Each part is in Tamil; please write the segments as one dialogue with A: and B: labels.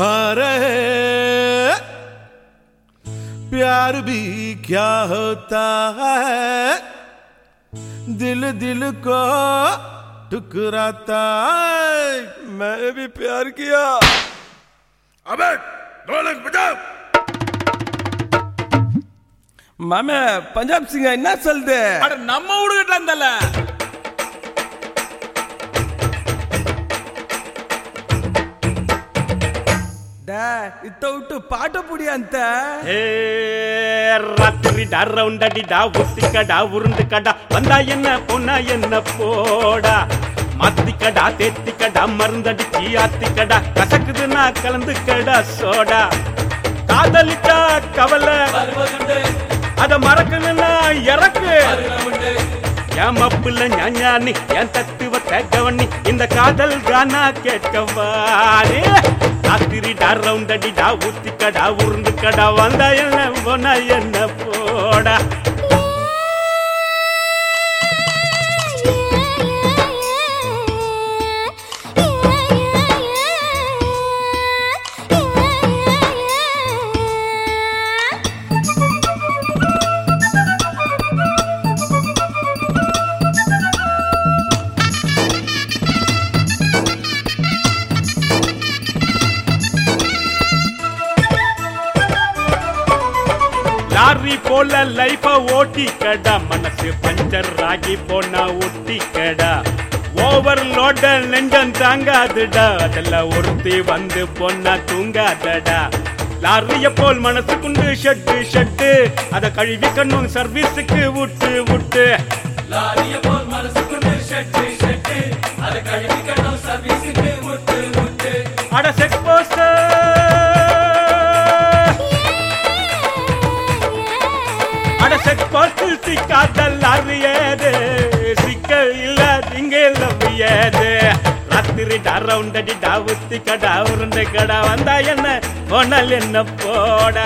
A: हारे प्यार भी क्या होता है दिल दिल को टुकराता है मैंने भी प्यार किया अबे ढोलक बजाओ
B: மாமே பஞ்சாப் சிங்க என்ன சொல்லுது
C: அட நம்ம ஊடுகிட்ட இருந்தால
B: இத்த விட்டு பாட்ட புடியா அந்த
D: ராத்திரி ரவுண்டடிடா ஒத்திக்கடா உருண்டுக்கடா வந்தா என்ன பொண்ணா என்ன போடா மாத்திக்கடா தேத்திக்கடா மருந்தடிச்சு ஆத்திக்கடா கசக்குதுன்னா கலந்துக்கடா சோடா காதலிச்சா கவலை அத மறக்கணும்னா இறக்கு என் மப்புல ஞானி என் தத்துவத்தை கவனி இந்த காதல் கானா கேட்கவாரே ராத்திரி ரவுண்டடிடா ஊத்திக்கடா உருண்டுக்கடா வந்தா என்ன போனா என்ன போடா லாரி போல லைஃப ஓட்டிக்கடா மனசு பஞ்சர் ஆகி போனா ஒட்டிக்கடா ஓவர்லோட நெஞ்சம் தாங்காதுடா அதெல்லாம் ஒருத்தி வந்து பொண்ணா தூங்காதடா லாரிய போல் மனசுக்குண்டு ஷட்டு ஷட்டு அத கழுவிக்கணும் சர்வீஸுக்கு விட்டு விட்டு
C: லாரிய போல் மனசுக்குண்டு ஷட்டு ஷட்டு அத கழுவிக்கணும் சர்வீஸுக்கு விட்டு விட்டு
D: அட செக் போஸ்டர் செக் போட்டு சிக்காதல் அறியது சிக்க இல்ல திங்க லவ்வியது ராத்திரி ரவுண்டடிடா ஊத்திக்கடா உருண்டுக்கடா வந்தா என்ன போனால் என்ன போடா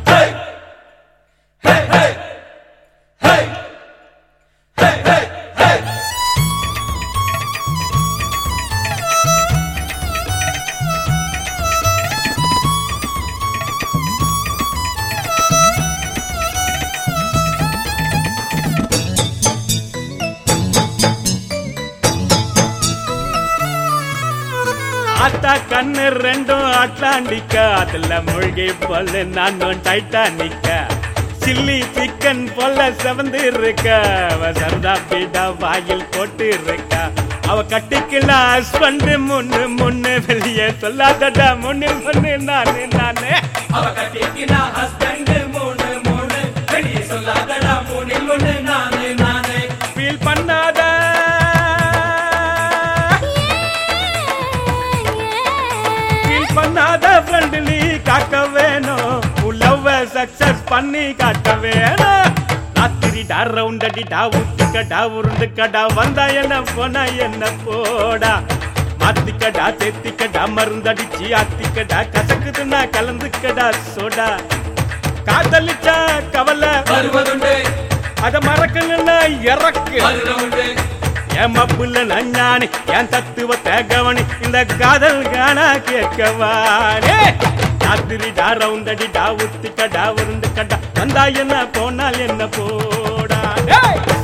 D: ஆத்தா கண்ணு ரெண்டும் அட்லாண்டிக்கா அதுல மூழ்கி போல நானும் டைட்டானிக்கா சில்லி சிக்கன் போல செவந்து இருக்கா அவ சரதா பீடா வாயில் போட்டு இருக்கா அவ கட்டிக்கல ஹஸ்பண்ட் முன்னு முன்னு வெளியே சொல்லாதடா முன்னு முன்னு நானே நானே
C: அவ கட்டிக்கல ஹஸ்பண்ட் முன்னு முன்னு வெளியே சொல்லாதடா முன்னு முன்னு நானே நானே
D: ஃபீல் பண்ணாத பண்ணாத ஃப்ரெண்ட் நீ காக்க வேணும் உலவ சக்சஸ் பண்ணி காட்ட வேணும் ராத்திரி ரவுண்டடிடா ஊத்திக்கடா உருண்டுக்கடா வந்தா என்ன போனா என்ன போடா மாத்திக்கடா தேத்திக்கடா மருந்தடிச்சு ஆத்திக்கடா கசக்குதுன்னா கலந்துக்கடா சோடா காதலிச்சா கவலை
C: வருவதுண்டு
D: அத மறக்கணும்னா இறக்கு என் மப்புல நஞ்சானி என் தத்துவத்தை கவனி இந்த காதல் கானா கேட்கவானே ராத்திரி ரவுண்டடிடா ஊத்திக்கடா உருண்டுக்கடா வந்தா என்ன போனால் என்ன போடா